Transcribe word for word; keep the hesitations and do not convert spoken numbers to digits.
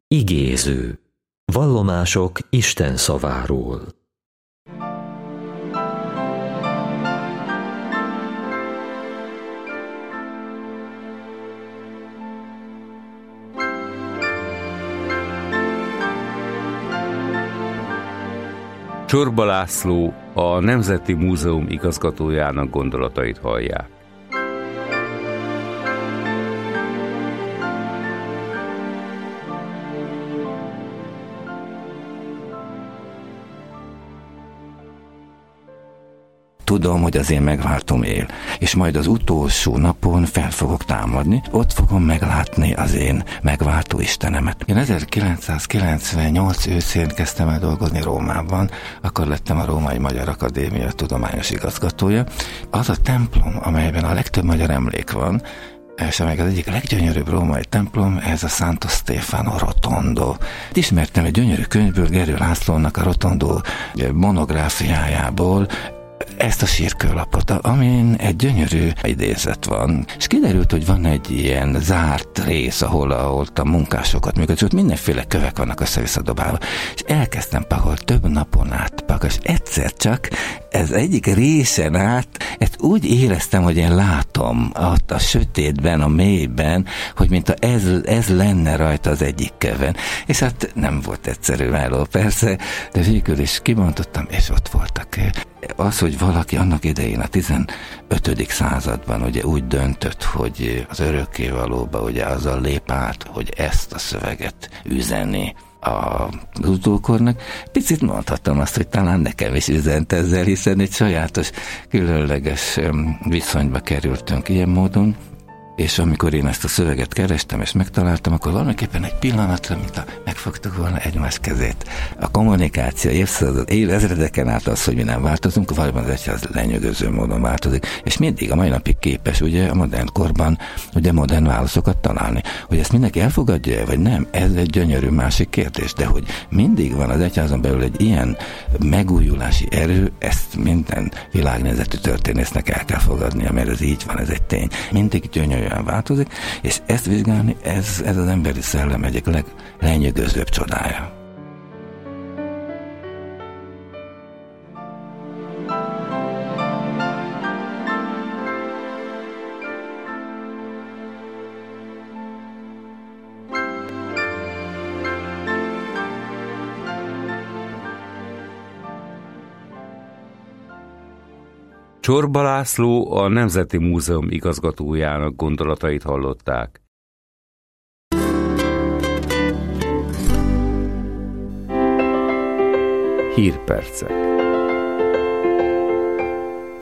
Igéző. Vallomások Isten szaváról. Csorba László, a Nemzeti Múzeum igazgatójának gondolatait hallják. Tudom, hogy az én megváltom él, és majd az utolsó napon fel fogok támadni, ott fogom meglátni az én megváltó Istenemet. Én ezerkilencszázkilencvennyolc őszén kezdtem el dolgozni Rómában, akkor lettem a Római Magyar Akadémia tudományos igazgatója. Az a templom, amelyben a legtöbb magyar emlék van, és amelyik az egyik leggyönyörűbb római templom, ez a Santo Stefano Rotondo. Ismertem egy gyönyörű könyvből, Gerő Lászlónak a Rotondo monográfiájából, ezt a sírkőlapot, amin egy gyönyörű idézet van, és kiderült, hogy van egy ilyen zárt rész, ahol, ahol a munkásokat működött, ott mindenféle kövek vannak össze-visszadobálva, és elkezdtem pakolni több napon át pakolni, és egyszer csak ez egyik részen át, ezt úgy éreztem, hogy én látom ott a sötétben, a mélyben, hogy mint ez, ez lenne rajta az egyik köven. És hát nem volt egyszerű meló, persze, de végül is kibontottam, és ott voltak. Az, hogy valaki annak idején a tizenötödik században ugye úgy döntött, hogy az örökkévalóba ugye azzal lép át, hogy ezt a szöveget üzeni az utókornak, picit mondhatom azt, hogy talán nekem is üzent ezzel, hiszen egy sajátos, különleges viszonyba kerültünk ilyen módon, és amikor én ezt a szöveget kerestem és megtaláltam, akkor valamiképpen egy pillanatra, mint a megfogtuk volna egymás kezét. A kommunikáció évszázad, évezredeken át az, hogy mi nem változunk, valóban az egyház lenyűgöző módon változik, és mindig a mai napig képes ugye a modern korban ugye modern válaszokat találni. Hogy ezt mindenki elfogadja, vagy nem, ez egy gyönyörű másik kérdés, de hogy mindig van az egyházon belül egy ilyen megújulási erő, ezt minden világnézetű történésznek el kell fogadnia, mert ez így van, ez egy tény. Mindig gyönyörű változik, és ezt vizsgálni, ez, ez az emberi szellem egyik leglenyűgözőbb csodája. Csorba László, a Nemzeti Múzeum igazgatójának gondolatait hallották. Hírpercek.